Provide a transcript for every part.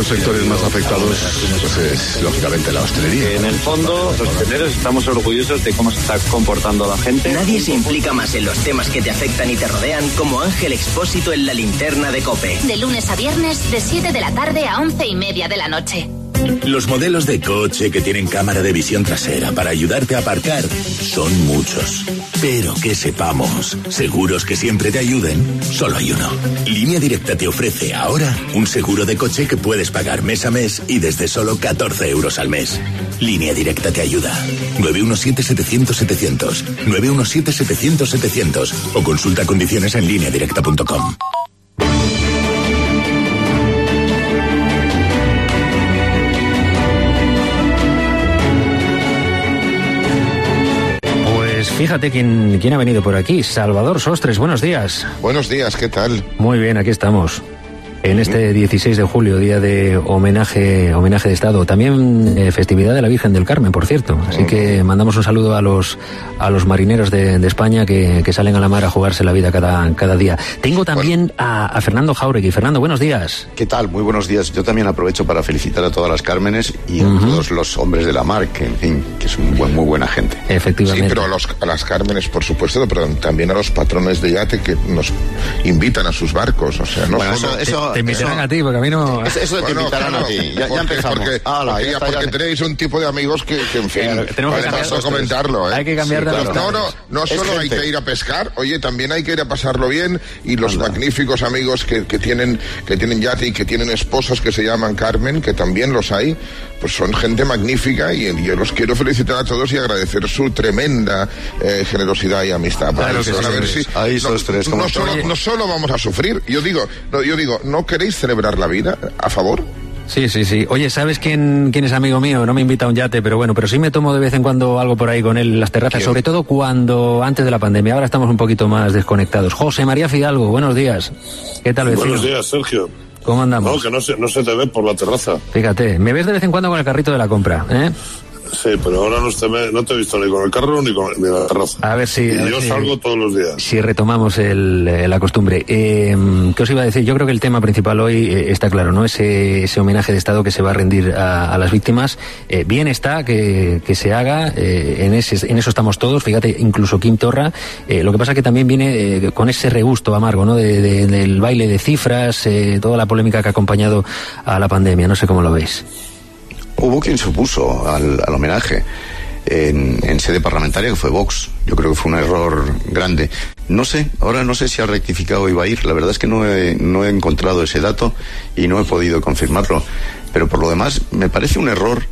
los sectores más afectados pues es, lógicamente, la hostelería. En el fondo, los hosteleros estamos orgullosos de cómo se está comportando la gente. Nadie se implica más en los temas que te afectan y te rodean como Ángel Expósito en La Linterna de COPE. De lunes a viernes, de 7 de la tarde a 11:30 de la noche. Los modelos de coche que tienen cámara de visión trasera para ayudarte a aparcar son muchos. Pero que sepamos, seguros que siempre te ayuden, solo hay uno. Línea Directa te ofrece ahora un seguro de coche que puedes pagar mes a mes y desde solo 14 euros al mes. Línea Directa te ayuda. 917-700-700. 917-700-700. O consulta condiciones en lineadirecta.com. Fíjate quién ha venido por aquí. Salvador Sostres, buenos días. Buenos días, ¿qué tal? Muy bien, aquí estamos. En este 16 de julio, día de homenaje de Estado. También festividad de la Virgen del Carmen, por cierto. Así que mandamos un saludo a los marineros de España que salen a la mar a jugarse la vida cada día. Tengo también a Fernando Jáuregui. Fernando, buenos días. ¿Qué tal? Muy buenos días. Yo también aprovecho para felicitar a todas las Cármenes y a todos los hombres de la mar, que en fin, que es muy buena gente. Efectivamente. Sí, pero a las Cármenes, por supuesto, pero también a los patrones de yate que nos invitan a sus barcos. O sea, no bueno, solo... Te invitarán a ti, porque a mí no... Eso te invitarán a ti. Ya empezamos. Porque tenéis un tipo de amigos que en fin, tenemos que paso a comentarlo. Hay que cambiar de los No solo hay que ir a pescar, oye, también hay que ir a pasarlo bien, y los magníficos amigos que tienen yate y que tienen esposas que se llaman Carmen, que también los hay, pues son gente magnífica, y yo los quiero felicitar a todos y agradecer su tremenda generosidad y amistad. Claro que a ver si ahí esos tres, no solo vamos a sufrir. Yo digo, ¿no queréis celebrar la vida a favor? Sí. Oye, ¿sabes quién es amigo mío? No me invita a un yate, pero sí me tomo de vez en cuando algo por ahí con él en las terrazas, ¿Quién? Sobre todo antes de la pandemia. Ahora estamos un poquito más desconectados. José María Fidalgo, buenos días. ¿Qué tal, vecino? Buenos días, Sergio. ¿Cómo andamos? No, que no se te ve por la terraza. Fíjate, me ves de vez en cuando con el carrito de la compra, ¿eh? Sí, pero ahora no te he visto ni con el carro ni la terraza. A ver si... Y yo salgo todos los días. Si retomamos la costumbre. ¿Qué os iba a decir? Yo creo que el tema principal hoy está claro, ¿no? Ese homenaje de Estado que se va a rendir a las víctimas. Bien está que se haga, en eso estamos todos, fíjate, incluso Quim Torra. Lo que pasa que también viene con ese regusto amargo, ¿no? Del baile de cifras, toda la polémica que ha acompañado a la pandemia. No sé cómo lo veis. Hubo quien se opuso al homenaje en sede parlamentaria, que fue Vox. Yo creo que fue un error grande. Ahora no sé si ha rectificado y va a ir. La verdad es que no he encontrado ese dato y no he podido confirmarlo. Pero por lo demás, me parece un error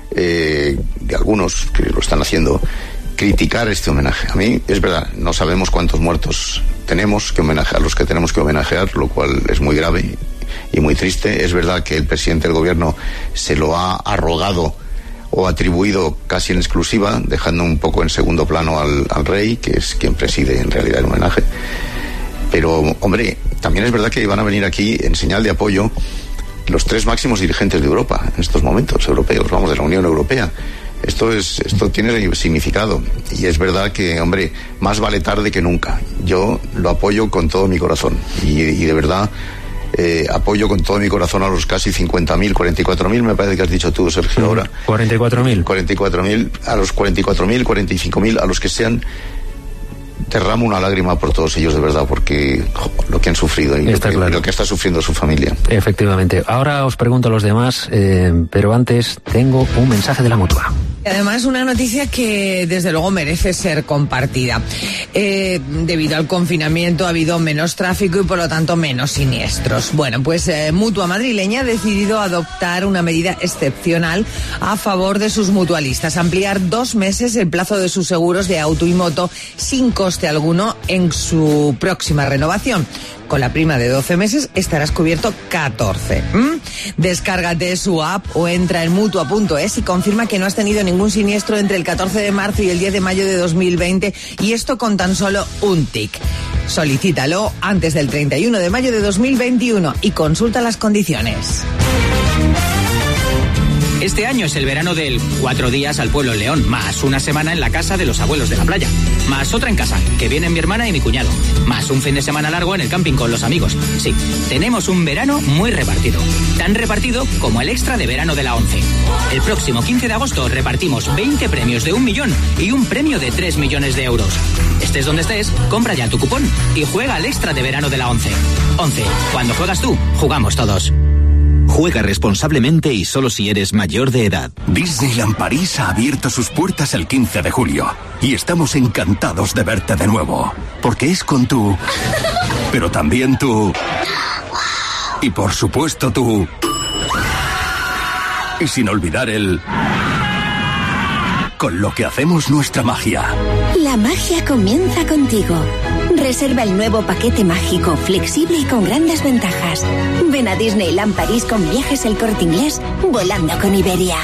de algunos que lo están haciendo, criticar este homenaje. A mí, es verdad, no sabemos cuántos muertos tenemos que homenajear, los que tenemos que homenajear, lo cual es muy grave y muy triste. Es verdad que el presidente del gobierno se lo ha arrogado o atribuido casi en exclusiva, dejando un poco en segundo plano al rey, que es quien preside en realidad el homenaje. Pero, hombre, también es verdad que van a venir aquí en señal de apoyo los tres máximos dirigentes de Europa en estos momentos, europeos, de la Unión Europea. Esto tiene significado, y es verdad que, hombre, más vale tarde que nunca. Yo lo apoyo con todo mi corazón, y de verdad apoyo con todo mi corazón a los casi 50.000, 44.000, me parece que has dicho tú, Sergio, ahora. 44.000. 44.000, a los 44.000, 45.000, a los que sean, derramo una lágrima por todos ellos, de verdad, porque lo que han sufrido y lo que está sufriendo su familia. Efectivamente. Ahora os pregunto a los demás, pero antes tengo un mensaje de la Mutua. Además, una noticia que desde luego merece ser compartida. Debido al confinamiento ha habido menos tráfico y por lo tanto menos siniestros. Bueno, pues Mutua madrileña ha decidido adoptar una medida excepcional a favor de sus mutualistas: ampliar 2 meses el plazo de sus seguros de auto y moto sin coste alguno en su próxima renovación. Con la prima de 12 meses estarás cubierto 14. Descárgate su app o entra en Mutua.es y confirma que no has tenido ningún siniestro entre el 14 de marzo y el 10 de mayo de 2020, y esto con tan solo un tic. Solicítalo antes del 31 de mayo de 2021 y consulta las condiciones. Este año es el verano del 4 días al pueblo en León, más una semana en la casa de los abuelos de la playa, más otra en casa, que vienen mi hermana y mi cuñado, más un fin de semana largo en el camping con los amigos. Sí, tenemos un verano muy repartido, tan repartido como el extra de verano de la ONCE. El próximo 15 de agosto repartimos 20 premios de 1 millón y un premio de 3 millones de euros. Estés donde estés, compra ya tu cupón y juega al extra de verano de la ONCE. ONCE, cuando juegas tú, jugamos todos. Juega responsablemente y solo si eres mayor de edad. Disneyland París ha abierto sus puertas el 15 de julio y estamos encantados de verte de nuevo, porque es con tú, pero también tú y por supuesto tú, y sin olvidar con lo que hacemos nuestra magia. La magia comienza contigo. Reserva el nuevo paquete mágico, flexible y con grandes ventajas. Ven a Disneyland París con Viajes El Corte Inglés, volando con Iberia.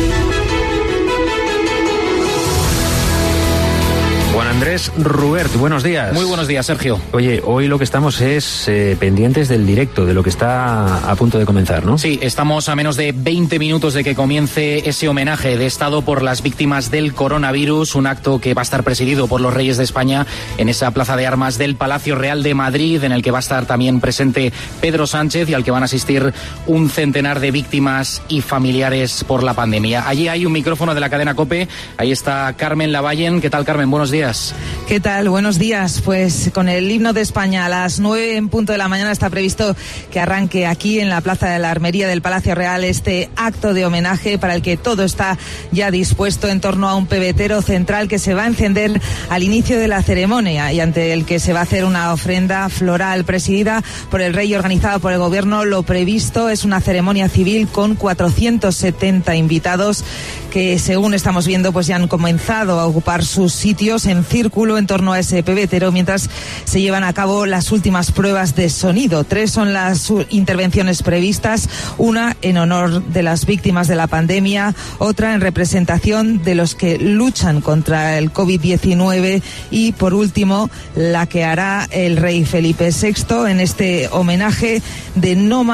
Juan Andrés Rubert, buenos días. Muy buenos días, Sergio. Oye, hoy lo que estamos es pendientes del directo, de lo que está a punto de comenzar, ¿no? Sí, estamos a menos de 20 minutos de que comience ese homenaje de Estado por las víctimas del coronavirus, un acto que va a estar presidido por los Reyes de España en esa plaza de armas del Palacio Real de Madrid, en el que va a estar también presente Pedro Sánchez y al que van a asistir un centenar de víctimas y familiares por la pandemia. Allí hay un micrófono de la cadena COPE, ahí está Carmen Lavallen. ¿Qué tal, Carmen? Buenos días. ¿Qué tal? Buenos días. Pues con el himno de España a las 9 en punto de la mañana está previsto que arranque aquí en la Plaza de la Armería del Palacio Real este acto de homenaje para el que todo está ya dispuesto en torno a un pebetero central que se va a encender al inicio de la ceremonia y ante el que se va a hacer una ofrenda floral presidida por el rey y organizada por el gobierno. Lo previsto es una ceremonia civil con 470 invitados que, según estamos viendo, pues ya han comenzado a ocupar sus sitios en círculo en torno a ese pebetero mientras se llevan a cabo las últimas pruebas de sonido. 3 son las intervenciones previstas, una en honor de las víctimas de la pandemia, otra en representación de los que luchan contra el COVID-19 y, por último, la que hará el rey Felipe VI en este homenaje de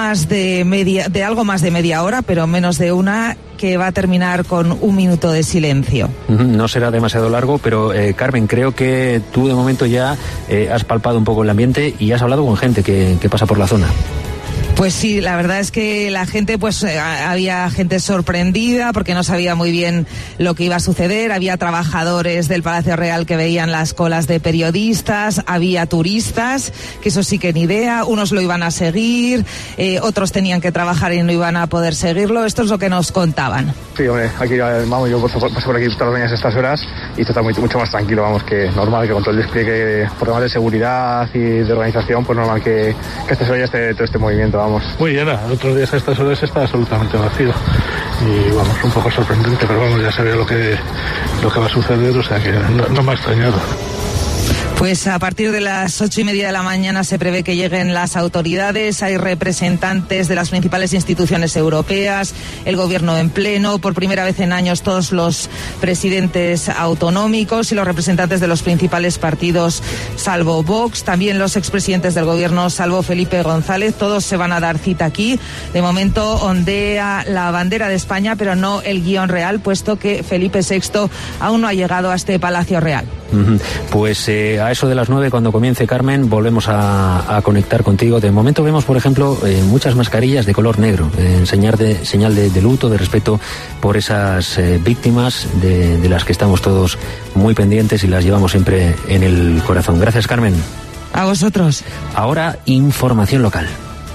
algo más de media hora, pero menos de una, que va a terminar con 1 minuto de silencio. No será demasiado largo, pero Carmen, creo que tú de momento ya has palpado un poco el ambiente y has hablado con gente que pasa por la zona. Pues sí, la verdad es que la gente, había gente sorprendida porque no sabía muy bien lo que iba a suceder. Había trabajadores del Palacio Real que veían las colas de periodistas, había turistas, que eso sí que ni idea, unos lo iban a seguir, otros tenían que trabajar y no iban a poder seguirlo. Esto es lo que nos contaban. Sí, hombre, aquí vamos, yo paso por aquí todas las mañanas a estas horas y esto está mucho más tranquilo, vamos, que normal, que con todo el despliegue por temas de seguridad y de organización, pues normal que estas horas esté todo este movimiento, vamos. Muy llena, otros días a estas horas está absolutamente vacío y vamos, un poco sorprendente, pero vamos, ya sabía lo que va a suceder, o sea que no me ha extrañado. Pues a partir de las 8:30 de la mañana se prevé que lleguen las autoridades. Hay representantes de las principales instituciones europeas, el gobierno en pleno, por primera vez en años todos los presidentes autonómicos y los representantes de los principales partidos, salvo Vox, también los expresidentes del gobierno, salvo Felipe González. Todos se van a dar cita aquí. De momento ondea la bandera de España, pero no el guión real, puesto que Felipe VI aún no ha llegado a este Palacio Real. Pues a eso de las 9, cuando comience, Carmen, volvemos a conectar contigo. De momento vemos, por ejemplo, muchas mascarillas de color negro, en señal de luto, de respeto por esas víctimas de las que estamos todos muy pendientes y las llevamos siempre en el corazón. Gracias, Carmen. A vosotros. Ahora, información local.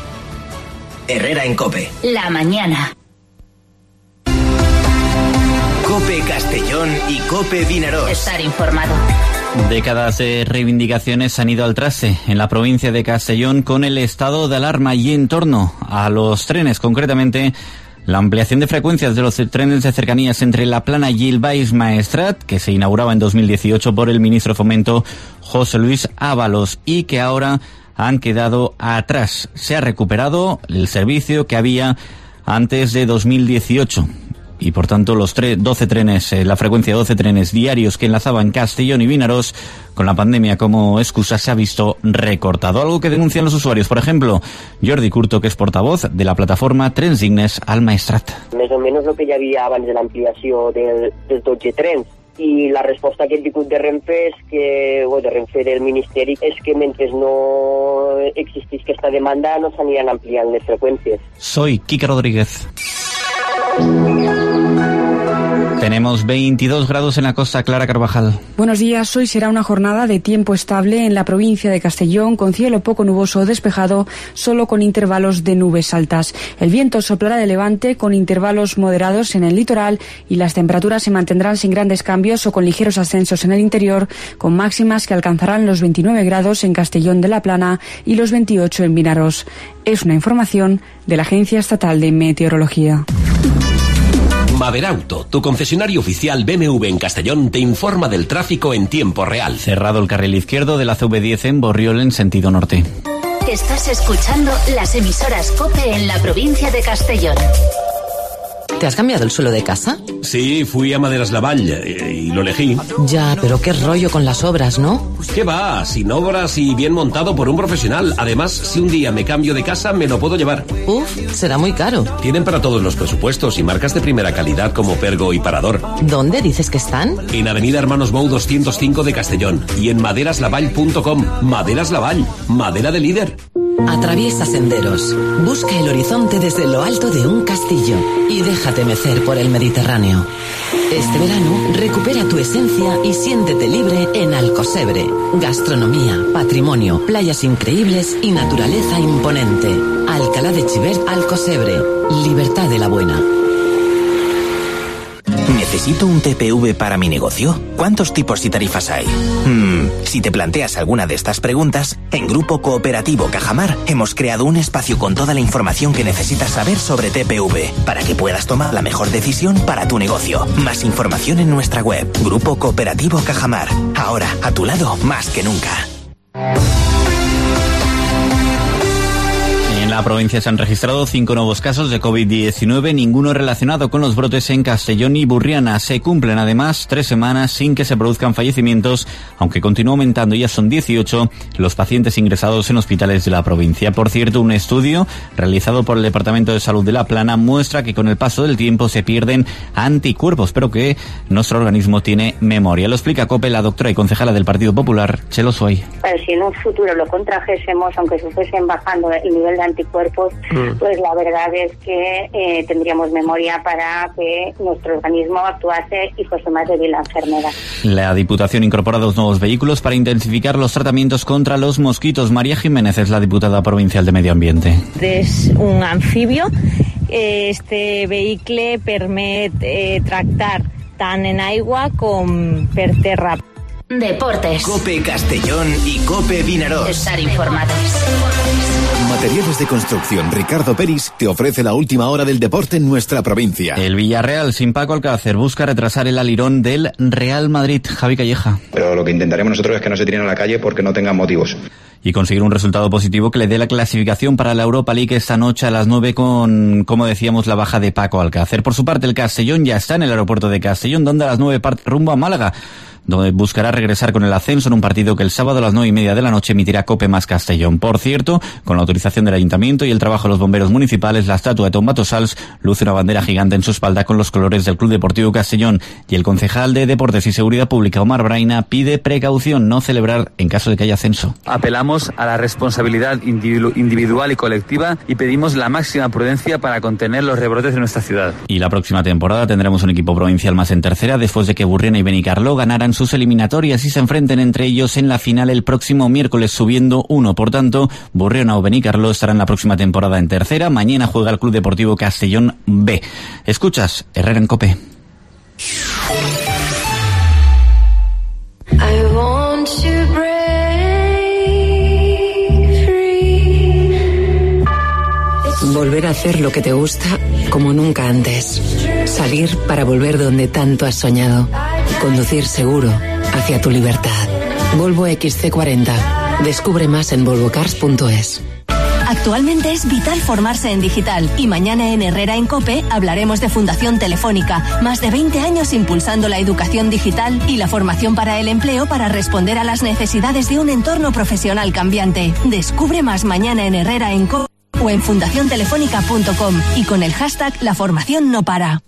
Herrera en COPE. La mañana. COPE Castellón y COPE Vinarós. Estar informado. Décadas de reivindicaciones han ido al traste en la provincia de Castellón con el estado de alarma y en torno a los trenes, concretamente la ampliación de frecuencias de los trenes de cercanías entre La Plana y el Baix Maestrat, que se inauguraba en 2018 por el ministro de Fomento José Luis Ábalos y que ahora han quedado atrás. Se ha recuperado el servicio que había antes de 2018. y por tanto los 12 trenes, la frecuencia de 12 trenes diarios que enlazaban Castellón y Vinaròs, con la pandemia como excusa, se ha visto recortado. Algo que denuncian los usuarios. Por ejemplo, Jordi Curto, que es portavoz de la plataforma Trens Dignes al Maestrat. Més o menys el que hi havia abans de l'ampliació dels 12 trens. I la resposta que hem tingut de Renfe és que, de Renfe del Ministeri, és que mentre no existís aquesta demanda no s'aniran ampliant les freqüències. Soy Quique Rodríguez. Tenemos 22 grados en la costa. Clara Carvajal. Buenos días. Hoy será una jornada de tiempo estable en la provincia de Castellón, con cielo poco nuboso o despejado, solo con intervalos de nubes altas. El viento soplará de levante con intervalos moderados en el litoral y las temperaturas se mantendrán sin grandes cambios o con ligeros ascensos en el interior, con máximas que alcanzarán los 29 grados en Castellón de la Plana y los 28 en Vinaròs. Es una información de la Agencia Estatal de Meteorología. Maverauto, tu concesionario oficial BMW en Castellón, te informa del tráfico en tiempo real. Cerrado el carril izquierdo de la CV10 en Borriol en sentido norte. Estás escuchando las emisoras COPE en la provincia de Castellón. ¿Te has cambiado el suelo de casa? Sí, fui a Maderas Lavall y lo elegí. Ya, pero qué rollo con las obras, ¿no? ¿Qué va? Sin obras y bien montado por un profesional. Además, si un día me cambio de casa, me lo puedo llevar. Uf, será muy caro. Tienen para todos los presupuestos y marcas de primera calidad como Pergo y Parador. ¿Dónde dices que están? En Avenida Hermanos Bou 205 de Castellón y en maderaslavall.com. Maderas Lavall, madera de líder. Atraviesa senderos, busca el horizonte desde lo alto de un castillo y déjate mecer por el Mediterráneo. Este verano recupera tu esencia y siéntete libre en Alcosebre. Gastronomía, patrimonio, playas increíbles y naturaleza imponente. Alcalá de Xivert, Alcosebre. Libertad de la Buena. ¿Necesito un TPV para mi negocio? ¿Cuántos tipos y tarifas hay? Si te planteas alguna de estas preguntas, en Grupo Cooperativo Cajamar hemos creado un espacio con toda la información que necesitas saber sobre TPV para que puedas tomar la mejor decisión para tu negocio. Más información en nuestra web, Grupo Cooperativo Cajamar. Ahora, a tu lado, más que nunca. En la provincia se han registrado 5 nuevos casos de COVID-19, ninguno relacionado con los brotes en Castellón y Burriana. Se cumplen además 3 semanas sin que se produzcan fallecimientos, aunque continúa aumentando, ya son 18 los pacientes ingresados en hospitales de la provincia. Por cierto, un estudio realizado por el Departamento de Salud de La Plana muestra que con el paso del tiempo se pierden anticuerpos, pero que nuestro organismo tiene memoria. Lo explica COPE la doctora y concejala del Partido Popular, Chelo Suay. Si en un futuro lo contrajésemos, aunque se fuesen bajando el nivel de anticuerpos, pues la verdad es que tendríamos memoria para que nuestro organismo actuase y fuese más débil la enfermedad. La Diputación incorpora 2 nuevos vehículos para intensificar los tratamientos contra los mosquitos. María Jiménez es la diputada provincial de Medio Ambiente. És un anfibio. Este vehicle permet tractar tant en aigua com per terra. Deportes. COPE Castellón y COPE Vinaròs. Estar informados. Materiales de Construcción Ricardo Peris te ofrece la última hora del deporte en nuestra provincia. El Villarreal, sin Paco Alcácer, busca retrasar el alirón del Real Madrid. Javi Calleja. Pero lo que intentaremos nosotros es que no se tiren a la calle porque no tengan motivos. Y conseguir un resultado positivo que le dé la clasificación para la Europa League esta noche a las 9 con, como decíamos, la baja de Paco Alcácer. Por su parte, el Castellón ya está en el aeropuerto de Castellón, donde a las 9 parte rumbo a Málaga, donde buscará regresar con el ascenso en un partido que el sábado a las 9:30 de la noche emitirá COPE más Castellón. Por cierto, con la autorización del Ayuntamiento y el trabajo de los bomberos municipales, la estatua de Tombato Sals luce una bandera gigante en su espalda con los colores del Club Deportivo Castellón, y el concejal de Deportes y Seguridad Pública, Omar Braina, pide precaución, no celebrar en caso de que haya ascenso. Apelamos a la responsabilidad individual y colectiva y pedimos la máxima prudencia para contener los rebrotes de nuestra ciudad. Y la próxima temporada tendremos un equipo provincial más en tercera, después de que Burriana y Benicarló ganaran sus eliminatorias y se enfrenten entre ellos en la final el próximo miércoles, subiendo uno. Por tanto, Burriana o Benicarló estarán la próxima temporada en tercera. Mañana juega el Club Deportivo Castellón B. Escuchas Herrera en COPE. Volver a hacer lo que te gusta como nunca antes. Salir para volver donde tanto has soñado. Conducir seguro hacia tu libertad. Volvo XC40. Descubre más en volvocars.es. Actualmente es vital formarse en digital y mañana en Herrera en COPE hablaremos de Fundación Telefónica. Más de 20 años impulsando la educación digital y la formación para el empleo para responder a las necesidades de un entorno profesional cambiante. Descubre más mañana en Herrera en COPE o en fundaciontelefónica.com y con el hashtag La Formación No Para.